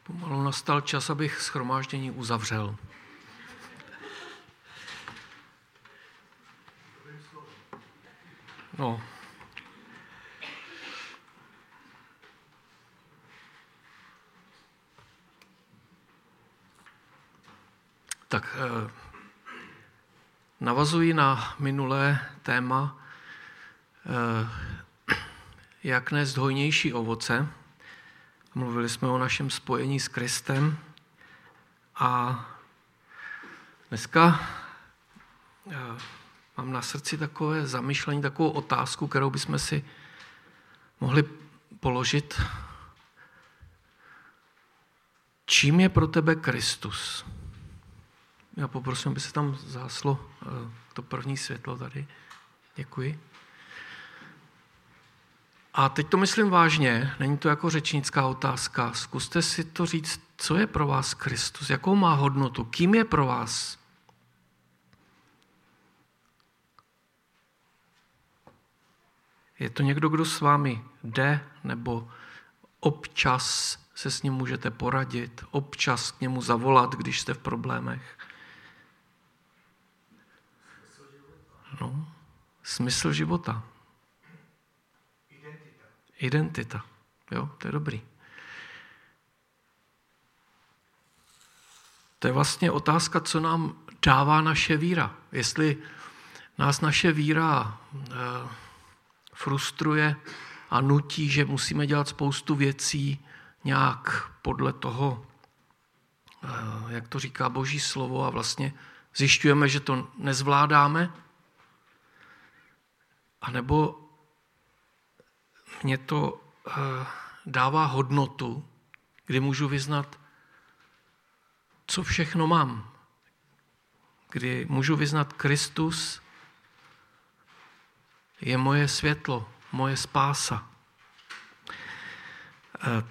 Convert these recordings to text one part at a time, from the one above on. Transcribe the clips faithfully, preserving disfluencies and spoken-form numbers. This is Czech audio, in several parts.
Pomalu nastal čas, abych shromáždění uzavřel. No. Tak eh, navazuji na minulé téma, eh, jak nést hojnější ovoce. Mluvili jsme o našem spojení s Kristem a dneska eh, mám na srdci takové zamyšlení, takovou otázku, kterou bychom si mohli položit. Čím je pro tebe Kristus? Já poprosím, aby se tam záslo to první světlo tady. Děkuji. A teď to myslím vážně, není to jako řečnická otázka. Zkuste si to říct, co je pro vás Kristus, jakou má hodnotu, kým je pro vás? Je to někdo, kdo s vámi jde, nebo občas se s ním můžete poradit, občas k němu zavolat, když jste v problémech? No, smysl života. Identita. Identita. Jo, to je dobrý. To je vlastně otázka, co nám dává naše víra. Jestli nás naše víra eh, frustruje a nutí, že musíme dělat spoustu věcí nějak podle toho, eh, jak to říká Boží slovo, a vlastně zjišťujeme, že to nezvládáme, anebo mě to uh, dává hodnotu, kdy můžu vyznat, co všechno mám. Kdy můžu vyznat, Kristus je moje světlo, moje spása. Uh,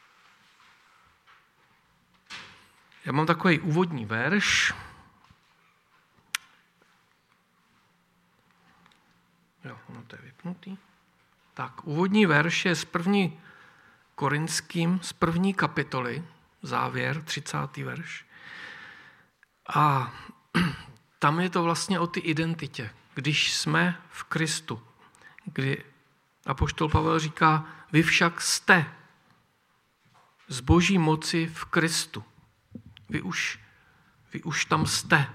já mám takový úvodní verš. Jo, ono to je vypnutý. Tak, úvodní verš je z první Korinským, z první kapitoly, závěr, třicátý verš. A tam je to vlastně o ty identitě. Když jsme v Kristu, kdy apoštol Pavel říká, vy však jste z Boží moci v Kristu. Vy už, vy už tam jste.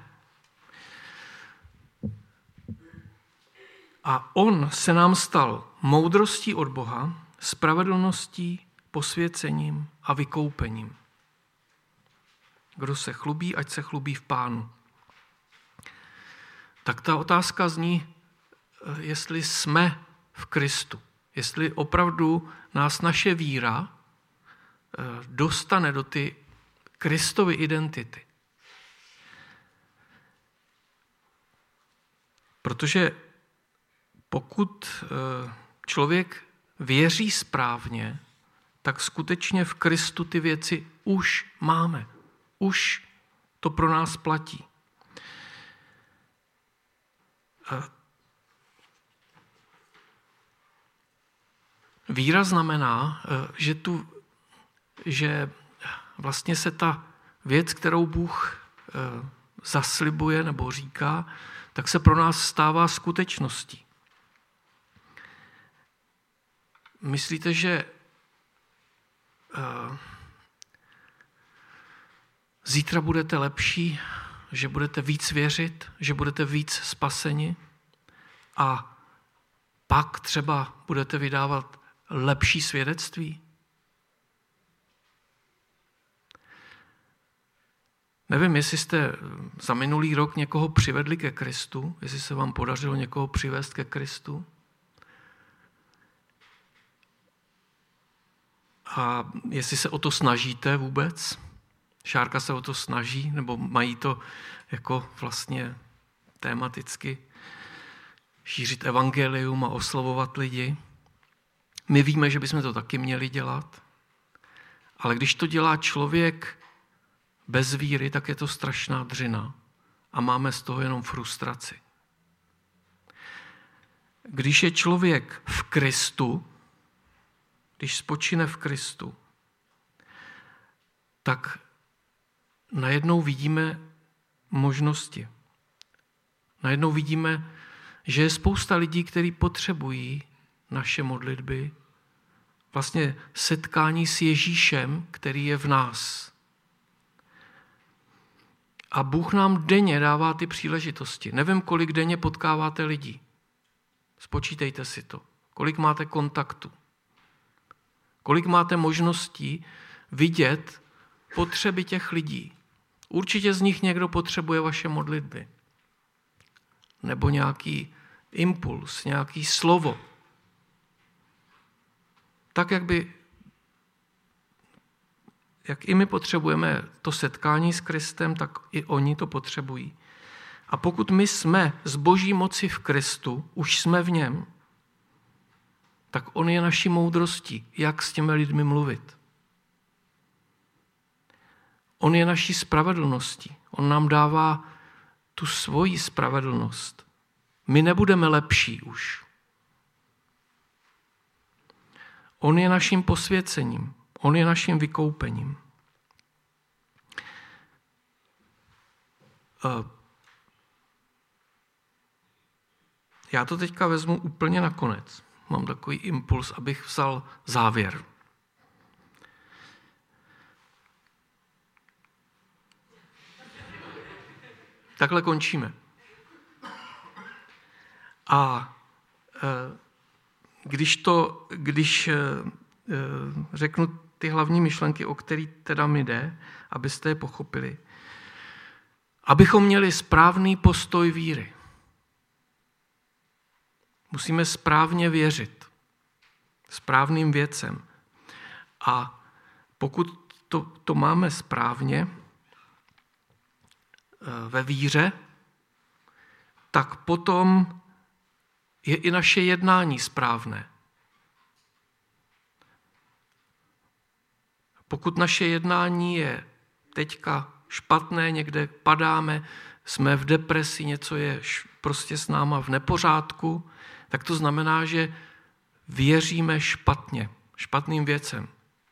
A on se nám stal moudrostí od Boha, spravedlností, posvěcením a vykoupením. Kdo se chlubí, ať se chlubí v Pánu. Tak ta otázka zní, jestli jsme v Kristu. Jestli opravdu nás naše víra dostane do ty Kristovy identity. Protože pokud člověk věří správně, tak skutečně v Kristu ty věci už máme. Už to pro nás platí. Víra znamená, že, tu, že vlastně se ta věc, kterou Bůh zaslibuje nebo říká, tak se pro nás stává skutečností. Myslíte, že uh, zítra budete lepší, že budete víc věřit, že budete víc spaseni a pak třeba budete vydávat lepší svědectví? Nevím, jestli jste za minulý rok někoho přivedli ke Kristu, jestli se vám podařilo někoho přivést ke Kristu. A jestli se o to snažíte vůbec, Šárka se o to snaží, nebo mají to jako vlastně tematicky šířit evangelium a oslovovat lidi. My víme, že bychom to taky měli dělat, ale když to dělá člověk bez víry, tak je to strašná dřina a máme z toho jenom frustraci. Když je člověk v Kristu, když spočine v Kristu, tak najednou vidíme možnosti. Najednou vidíme, že je spousta lidí, kteří potřebují naše modlitby, vlastně setkání s Ježíšem, který je v nás. A Bůh nám denně dává ty příležitosti. Nevím, kolik denně potkáváte lidí. Spočítejte si to. Kolik máte kontaktu. Kolik máte možností vidět potřeby těch lidí. Určitě z nich někdo potřebuje vaše modlitby. Nebo nějaký impuls, nějaký slovo. Tak, jak by, jak i my potřebujeme to setkání s Kristem, tak i oni to potřebují. A pokud my jsme z Boží moci v Kristu, už jsme v něm, tak on je naší moudrostí, jak s těmi lidmi mluvit. On je naší spravedlností. On nám dává tu svoji spravedlnost. My nebudeme lepší už. On je naším posvěcením. On je naším vykoupením. Já to teďka vezmu úplně na konec. Mám takový impuls, abych vzal závěr. Takhle končíme. A když to, když řeknu ty hlavní myšlenky, o které teda mi jde, abyste je pochopili, abychom měli správný postoj víry. Musíme správně věřit správným věcem. A pokud to, to máme správně ve víře, tak potom je i naše jednání správné. Pokud naše jednání je teďka špatné, někde padáme, jsme v depresi, něco je prostě s náma v nepořádku, tak to znamená, že věříme špatně, špatným věcem.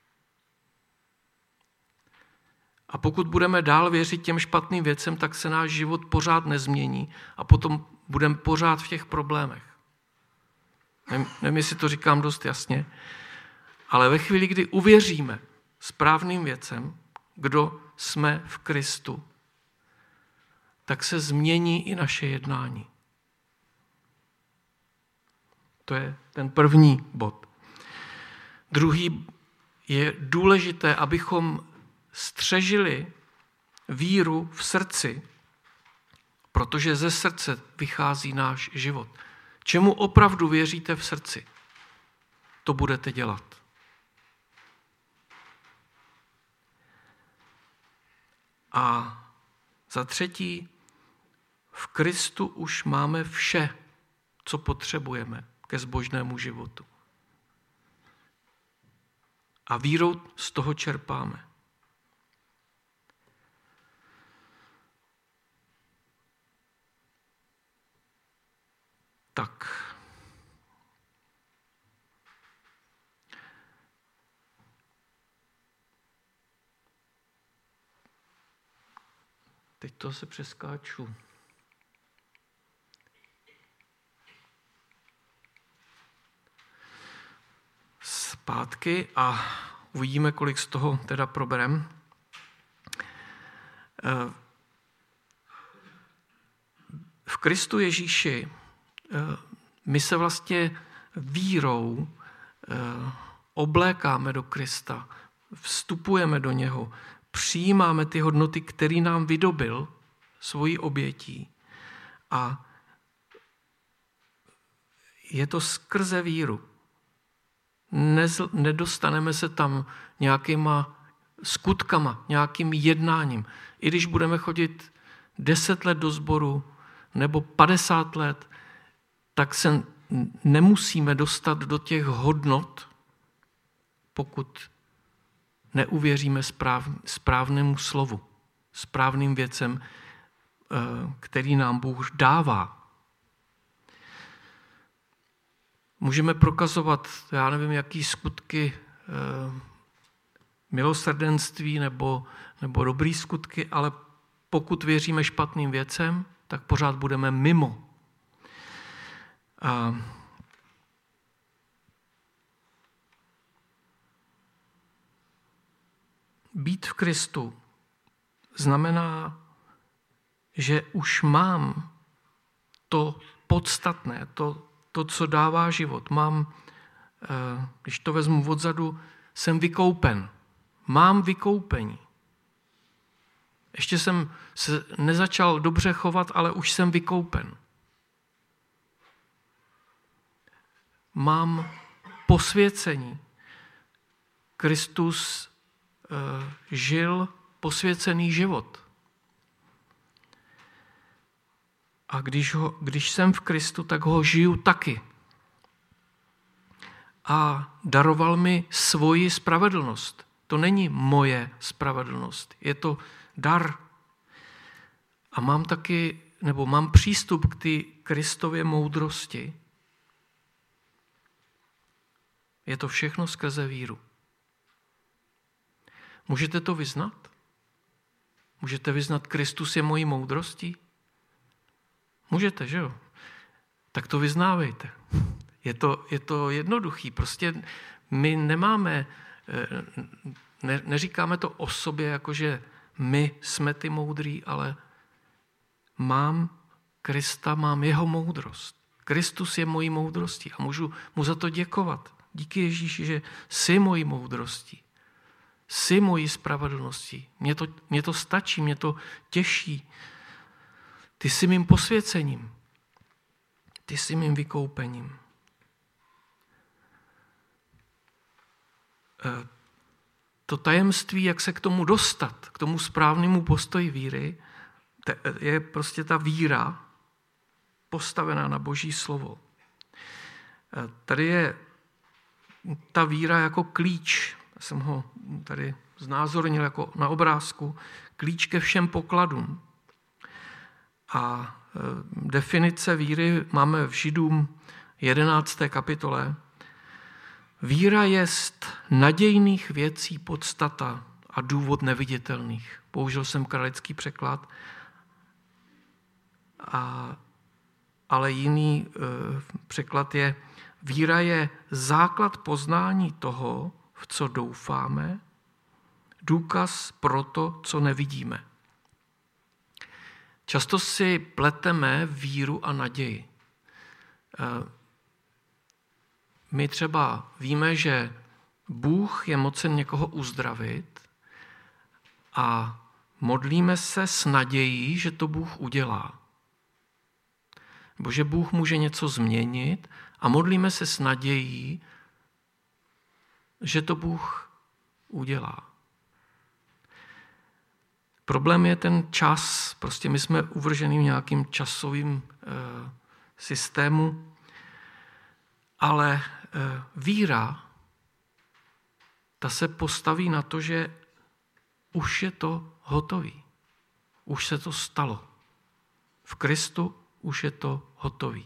A pokud budeme dál věřit těm špatným věcem, tak se náš život pořád nezmění a potom budeme pořád v těch problémech. Nevím, nevím, jestli to říkám dost jasně, ale ve chvíli, kdy uvěříme správným věcem, kdo jsme v Kristu, tak se změní i naše jednání. To je ten první bod. Druhý je důležité, abychom střežili víru v srdci, protože ze srdce vychází náš život. Čemu opravdu věříte v srdci, to budete dělat. A za třetí, v Kristu už máme vše, co potřebujeme ke zbožnému životu. A vírou z toho čerpáme. Tak. Teď to se přeskáču. Zpátky a uvidíme, kolik z toho teda proberem. V Kristu Ježíši my se vlastně vírou oblékáme do Krista, vstupujeme do něho, přijímáme ty hodnoty, které nám vydobil svojí obětí. A je to skrze víru. Nezl, nedostaneme se tam nějakýma skutkama, nějakým jednáním. I když budeme chodit deset let do sboru nebo padesát let, tak se nemusíme dostat do těch hodnot, pokud neuvěříme správ, správnému slovu, správným věcem, který nám Bůh dává. Můžeme prokazovat, já nevím, jaký skutky milosrdenství nebo, nebo dobrý skutky, ale pokud věříme špatným věcem, tak pořád budeme mimo. A být v Kristu znamená, že už mám to podstatné, to, to, co dává život. Mám, když to vezmu odzadu, jsem vykoupen. Mám vykoupení. Ještě jsem se nezačal dobře chovat, ale už jsem vykoupen. Mám posvěcení. Kristus uh, žil posvěcený život. A když, ho, když jsem v Kristu, tak ho žiju taky. A daroval mi svoji spravedlnost. To není moje spravedlnost, je to dar. A mám taky, nebo mám přístup k té Kristově moudrosti. Je to všechno skrze víru. Můžete to vyznat? Můžete vyznat, Kristus je mojí moudrostí? Můžete, že jo? Tak to vyznávejte. Je to, je to jednoduchý. Prostě my nemáme, ne, neříkáme to o sobě, jakože my jsme ty moudrý, ale mám Krista, mám jeho moudrost. Kristus je mojí moudrostí a můžu mu za to děkovat. Díky Ježíši, že jsi mojí moudrostí. Jsi mojí spravedlností. Mně to, mně to stačí, mě to těší. Ty jsi mým posvěcením. Ty jsi mým vykoupením. To tajemství, jak se k tomu dostat, k tomu správnému postoji víry, je prostě ta víra postavená na Boží slovo. Tady je ta víra jako klíč, já jsem ho tady znázornil jako na obrázku, klíč ke všem pokladům. A definice víry máme v Židům jedenácté kapitole. Víra jest nadějných věcí podstata a důvod neviditelných. Použil jsem kralický překlad, a, ale jiný e, překlad je: víra je základ poznání toho, v co doufáme, důkaz pro to, co nevidíme. Často si pleteme víru a naději. My třeba víme, že Bůh je mocen někoho uzdravit a modlíme se s nadějí, že to Bůh udělá. Nebo že Bůh může něco změnit a modlíme se s nadějí, že to Bůh udělá. Problém je ten čas. Prostě my jsme uvrženi v nějakým časovým e, systému, ale e, víra, ta se postaví na to, že už je to hotový. Už se to stalo. V Kristu už je to hotový.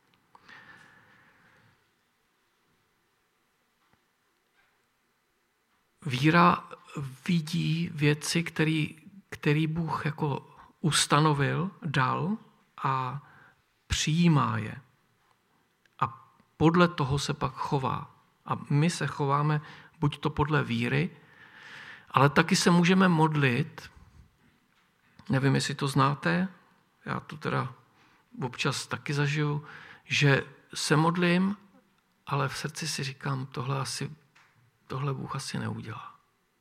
Víra vidí věci, které který Bůh jako ustanovil, dal a přijímá je. A podle toho se pak chová. A my se chováme buď to podle víry, ale taky se můžeme modlit. Nevím, jestli to znáte, já to teda občas taky zažiju, že se modlím, ale v srdci si říkám, tohle, asi, tohle Bůh asi neudělá.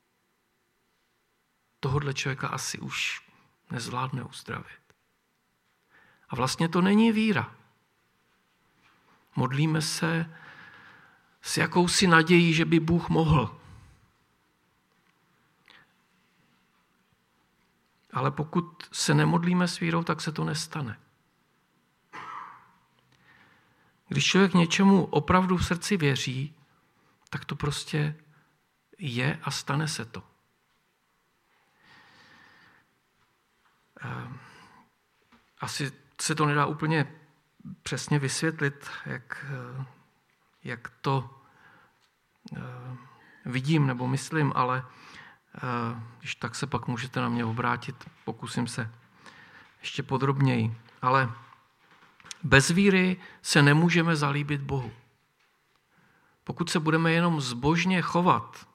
Tohodle člověka asi už nezvládne uzdravit. A vlastně to není víra. Modlíme se s jakousi nadějí, že by Bůh mohl. Ale pokud se nemodlíme s vírou, tak se to nestane. Když člověk něčemu opravdu v srdci věří, tak to prostě je a stane se to. Asi se to nedá úplně přesně vysvětlit, jak, jak to vidím nebo myslím, ale když tak se pak můžete na mě obrátit, pokusím se ještě podrobněji. Ale bez víry se nemůžeme zalíbit Bohu. Pokud se budeme jenom zbožně chovat,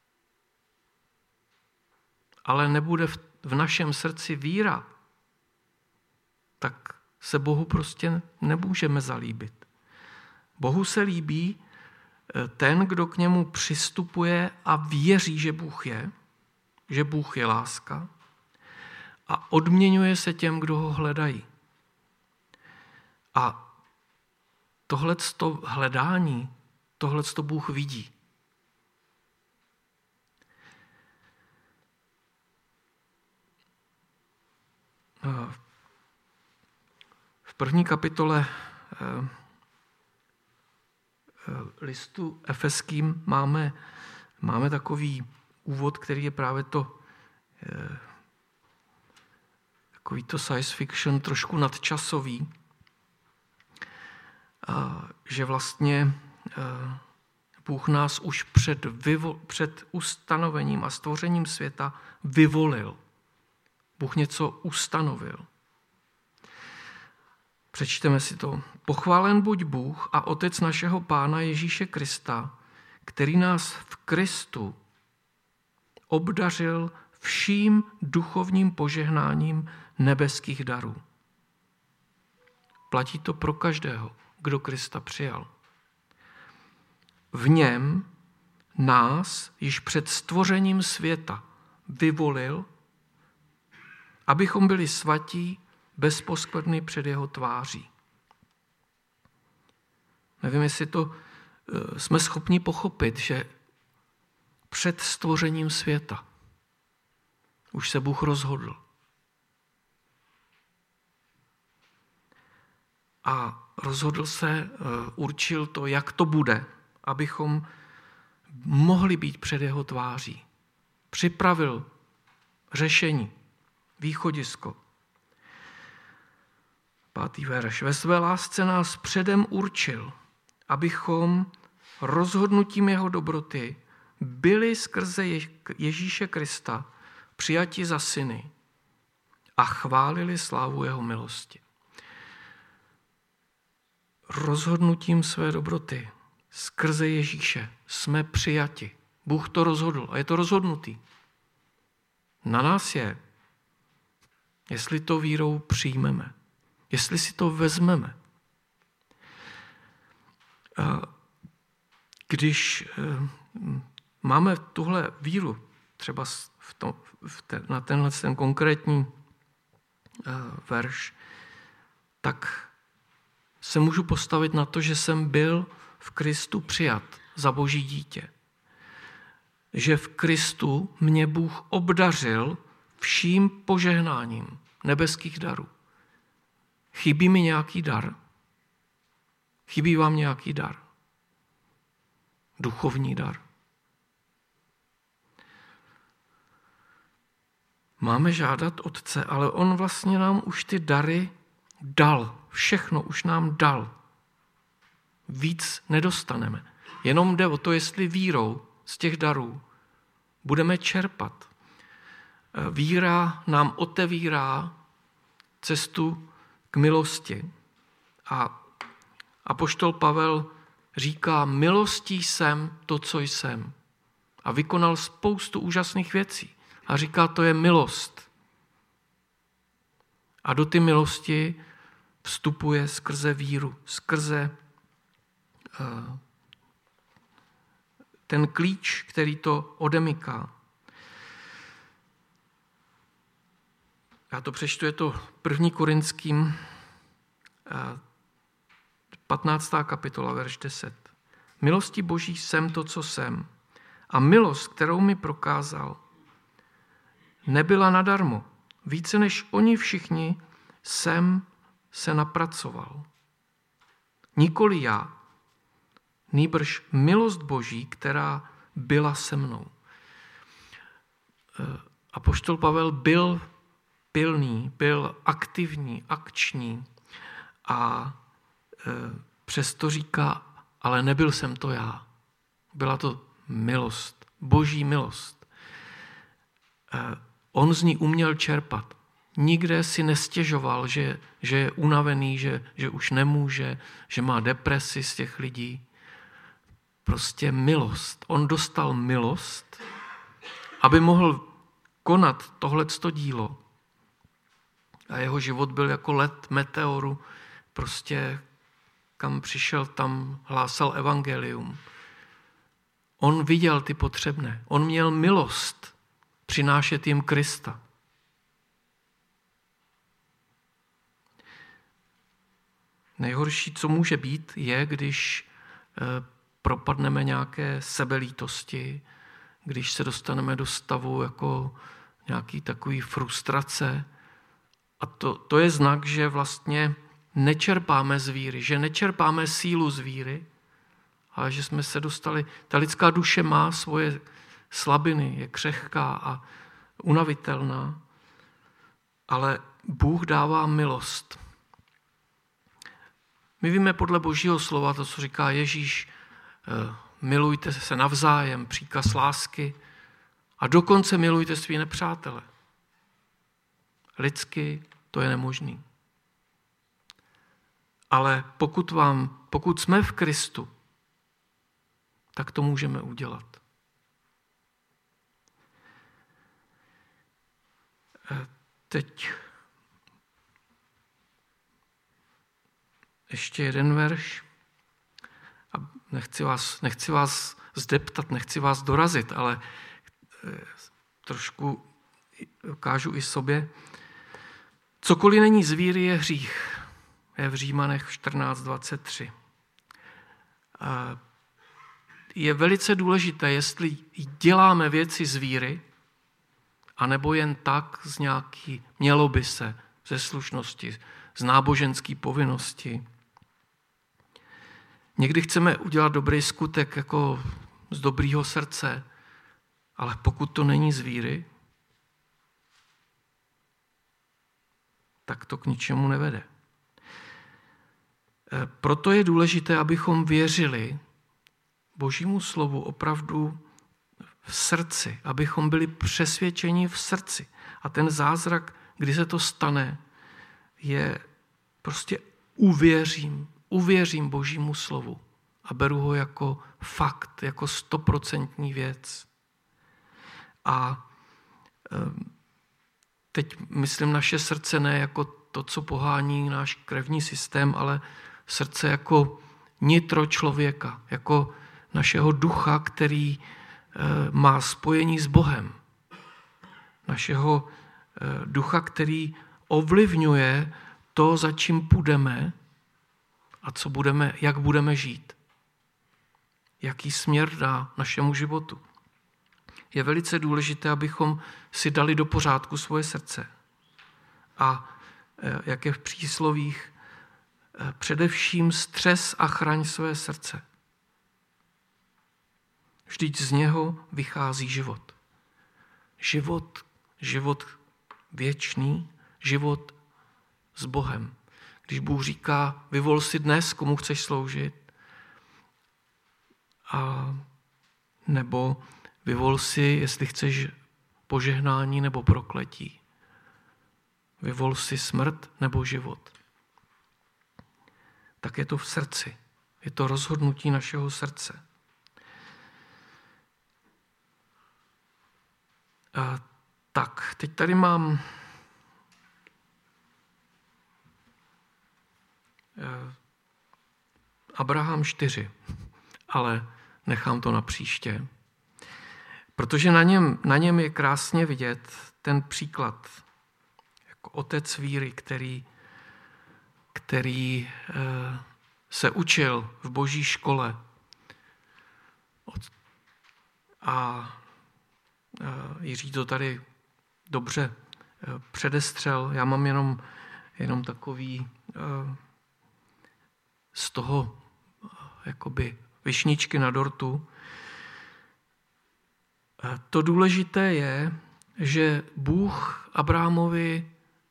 ale nebude v našem srdci víra, tak se Bohu prostě nemůžeme zalíbit. Bohu se líbí ten, kdo k němu přistupuje a věří, že Bůh je, že Bůh je láska a odměňuje se těm, kdo ho hledají. A tohleto hledání, tohleto Bůh vidí. V první kapitole listu Efeským máme, máme takový úvod, který je právě to takový to science fiction, trošku nadčasový, že vlastně Bůh nás už před, vyvo, před ustanovením a stvořením světa vyvolil. Bůh něco ustanovil. Přečteme si to. Pochválen buď Bůh a Otec našeho Pána Ježíše Krista, který nás v Kristu obdařil vším duchovním požehnáním nebeských darů. Platí to pro každého, kdo Krista přijal. V něm nás již před stvořením světa vyvolil, abychom byli svatí bez poskvrny před jeho tváří. Nevím, jestli to jsme schopni pochopit, že před stvořením světa už se Bůh rozhodl. A rozhodl se, určil to, jak to bude, abychom mohli být před jeho tváří. Připravil řešení, východisko. Pátý verš. Ve své lásce nás předem určil, abychom rozhodnutím jeho dobroty byli skrze Ježíše Krista přijati za syny a chválili slávu jeho milosti. Rozhodnutím své dobroty skrze Ježíše jsme přijati. Bůh to rozhodl a je to rozhodnutý. Na nás je, jestli to vírou přijmeme, jestli si to vezmeme. Když máme tuhle víru, třeba v tom, v ten, na tenhle ten konkrétní verš, tak se můžu postavit na to, že jsem byl v Kristu přijat za Boží dítě. Že v Kristu mě Bůh obdařil vším požehnáním nebeských darů. Chybí mi nějaký dar? Chybí vám nějaký dar? Duchovní dar. Máme žádat Otce, ale on vlastně nám už ty dary dal. Všechno už nám dal. Víc nedostaneme. Jenom jde o to, jestli vírou z těch darů budeme čerpat. Víra nám otevírá cestu k milosti. A apoštol Pavel říká, milostí jsem to, co jsem. A vykonal spoustu úžasných věcí. A říká, to je milost. A do ty milosti vstupuje skrze víru, skrze uh, ten klíč, který to odemyká. Já to přečtu, je to první Korinským, uh, patnáctá kapitola, verš deset. Milosti Boží jsem to, co jsem. A milost, kterou mi prokázal, nebyla nadarmo. Více než oni všichni jsem se napracoval. Nikoli já, nýbrž milost Boží, která byla se mnou. Apoštol Pavel byl pilný, byl aktivní, akční a přesto říká, ale nebyl jsem to já. Byla to milost, boží milost. On z ní uměl čerpat. Nikde si nestěžoval, že, že je unavený, že, že už nemůže, že má depresi z těch lidí. Prostě milost. On dostal milost, aby mohl konat tohleto dílo. A jeho život byl jako let meteoru, prostě kam přišel, tam hlásal evangelium. On viděl ty potřebné. On měl milost přinášet jim Krista. Nejhorší, co může být, je, když propadneme nějaké sebelítosti, když se dostaneme do stavu jako nějaký takový frustrace. A to, to je znak, že vlastně nečerpáme z víry, že nečerpáme sílu z víry, ale že jsme se dostali, ta lidská duše má svoje slabiny, je křehká a unavitelná, ale Bůh dává milost. My víme podle Božího slova to, co říká Ježíš, milujte se navzájem, příkaz lásky a dokonce milujte svý nepřátele. Lidsky to je nemožný. Ale pokud, vám, pokud jsme v Kristu, tak to můžeme udělat. Teď ještě jeden verš. A nechci vás, nechci vás zdeptat, nechci vás dorazit, ale trošku ukážu i sobě. Cokoliv není z víry, je hřích. Je v Římanech čtrnáct dvacet tři. Je velice důležité, jestli děláme věci z víry, anebo jen tak z nějaký, mělo by se, ze slušnosti, z náboženské povinnosti. Někdy chceme udělat dobrý skutek jako z dobrýho srdce, ale pokud to není z víry, tak to k ničemu nevede. Proto je důležité, abychom věřili Božímu slovu opravdu v srdci, abychom byli přesvědčeni v srdci. A ten zázrak, kdy se to stane, je prostě uvěřím, uvěřím Božímu slovu a beru ho jako fakt, jako stoprocentní věc. A teď myslím naše srdce ne jako to, co pohání náš krevní systém, ale srdce jako nitro člověka, jako našeho ducha, který má spojení s Bohem. Našeho ducha, který ovlivňuje to, za čím půjdeme a co budeme, jak budeme žít. Jaký směr dá našemu životu. Je velice důležité, abychom si dali do pořádku svoje srdce. A jak je v příslovích, především střes a chraň své srdce. Vždyť z něho vychází život. Život, život věčný, život s Bohem. Když Bůh říká, vyvol si dnes, komu chceš sloužit, a nebo vyvol si, jestli chceš požehnání nebo prokletí. Vyvol si smrt nebo život. Tak je to v srdci. Je to rozhodnutí našeho srdce. A tak, teď tady mám Abraham čtyři, ale nechám to na příště. Protože na něm, na něm je krásně vidět ten příklad, jako otec víry, který, který se učil v Boží škole. A Jiří to tady dobře předestřel. Já mám jenom, jenom takový z toho jakoby višničky na dortu. To důležité je, že Bůh Abrahamovi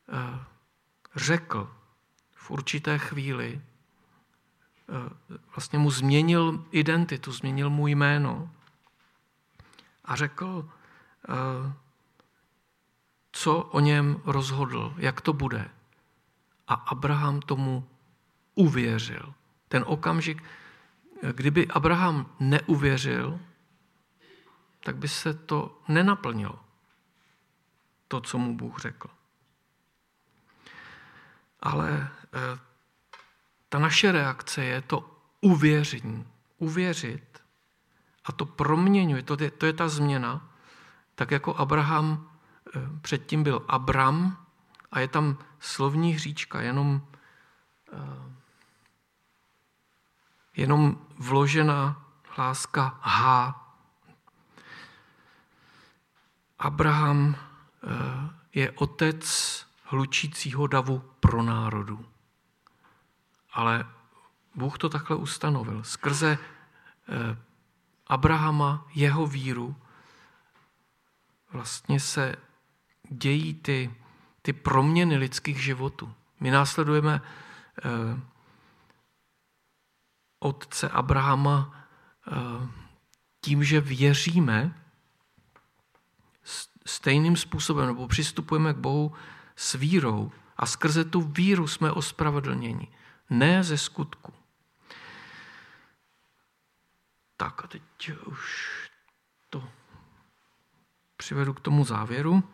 řekl v určité chvíli, vlastně mu změnil identitu, změnil mu jméno a řekl, co o něm rozhodl, jak to bude. A Abraham tomu uvěřil. Ten okamžik, kdyby Abraham neuvěřil, tak by se to nenaplnilo. To, co mu Bůh řekl. Ale ta naše reakce je to uvěření. Uvěřit a to proměňuje, to je, to je ta změna, tak jako Abraham předtím byl Abram a je tam slovní hříčka, jenom, jenom vložená hláska H. Abraham je otec hlučícího davu pro národu. Ale Bůh to takhle ustanovil. Skrze Abrahama, jeho víru, vlastně se dějí ty, ty proměny lidských životů. My následujeme eh, otce Abrahama eh, tím, že věříme stejným způsobem, nebo přistupujeme k Bohu s vírou a skrze tu víru jsme ospravedlněni. Ne ze skutku. Tak a teď už to přivedu k tomu závěru.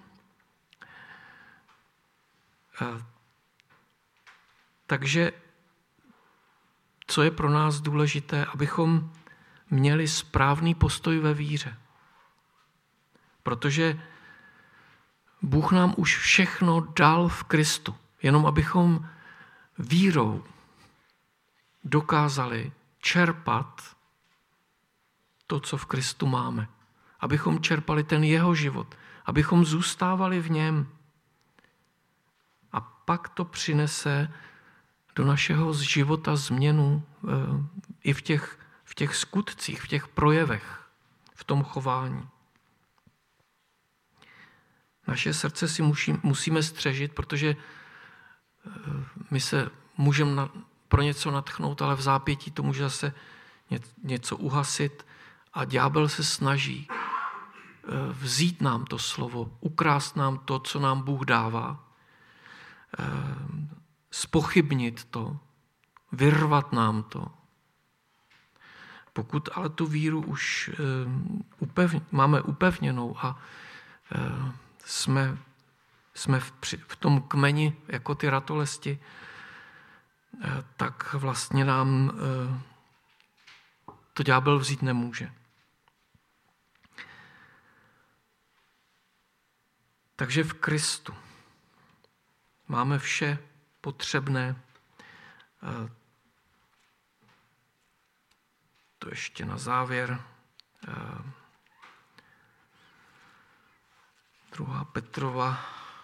Takže co je pro nás důležité, abychom měli správný postoj ve víře. Protože Bůh nám už všechno dal v Kristu, jenom abychom vírou dokázali čerpat to, co v Kristu máme. Abychom čerpali ten jeho život, abychom zůstávali v něm. A pak to přinese do našeho života změnu i v těch, v těch skutcích, v těch projevech, v tom chování. Naše srdce si musí, musíme střežit, protože my se můžeme pro něco natchnout, ale v zápětí to může zase něco uhasit a ďábel se snaží vzít nám to slovo, ukrást nám to, co nám Bůh dává, zpochybnit to, vyrvat nám to. Pokud ale tu víru už upevň, máme upevněnou a jsme, jsme v, v tom kmeni jako ty ratolesti, tak vlastně nám to ďábel vzít nemůže. Takže v Kristu máme vše potřebné. To ještě na závěr. Druhá Petrova.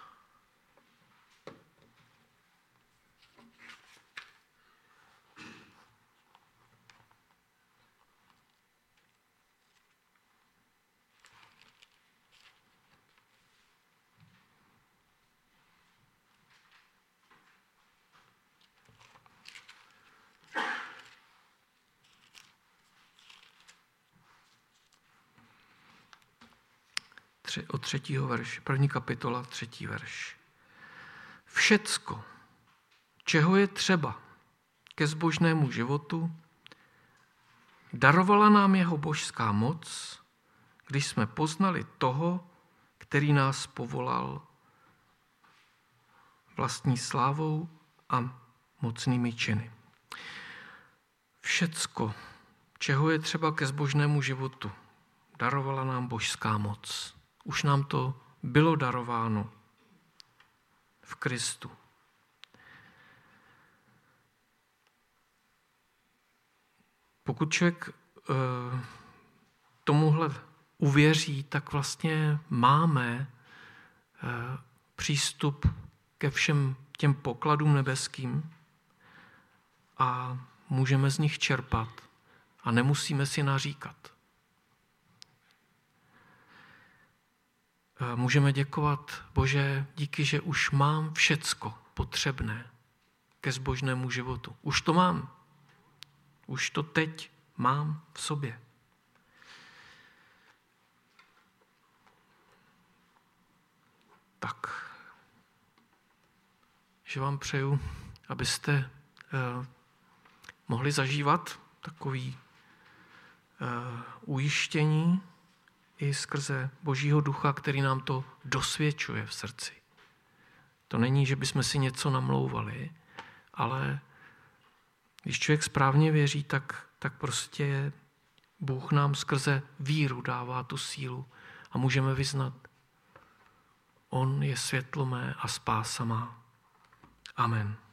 Od třetího verše, první kapitola, třetí verš. Všecko, čeho je třeba ke zbožnému životu, darovala nám jeho božská moc, když jsme poznali toho, který nás povolal vlastní slávou a mocnými činy. Všecko, čeho je třeba ke zbožnému životu, darovala nám božská moc. Už nám to bylo darováno v Kristu. Pokud člověk uh, tomuhle uvěří, tak vlastně máme uh, přístup ke všem těm pokladům nebeským a můžeme z nich čerpat a nemusíme si naříkat. Můžeme děkovat, Bože, díky, že už mám všecko potřebné ke zbožnému životu. Už to mám. Už to teď mám v sobě. Tak, že vám přeju, abyste eh, mohli zažívat takový eh, ujištění i skrze Božího ducha, který nám to dosvědčuje v srdci. To není, že bychom si něco namlouvali, ale když člověk správně věří, tak, tak prostě Bůh nám skrze víru dává tu sílu a můžeme vyznat, on je světlo mé a spása má. Amen.